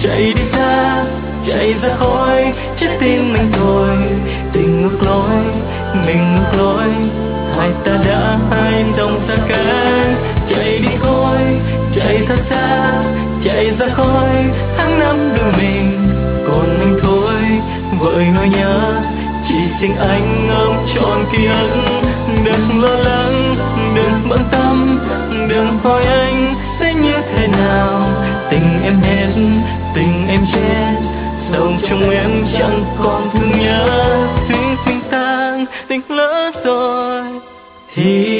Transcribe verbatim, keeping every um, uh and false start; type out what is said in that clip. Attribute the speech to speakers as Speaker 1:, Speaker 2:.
Speaker 1: chạy đi xa, chạy ra khỏi trái tim anh thôi. Tình ngược lối, mình ngược lối, hai ta đã hai dòng xa cách. Chạy đi thôi, chạy thật xa, chạy ra khỏi tháng năm đôi mình. Còn anh thôi, vội nỗi nhớ, chỉ xin anh ôm trọn ký ức. Đừng lo lắng, đừng bận tâm, đừng hỏi anh sẽ như thế nào. Tình em hết, tình em chết, sầu trong em chẳng còn thương nhớ. Thuyết tình tan, tình lỡ rồi thì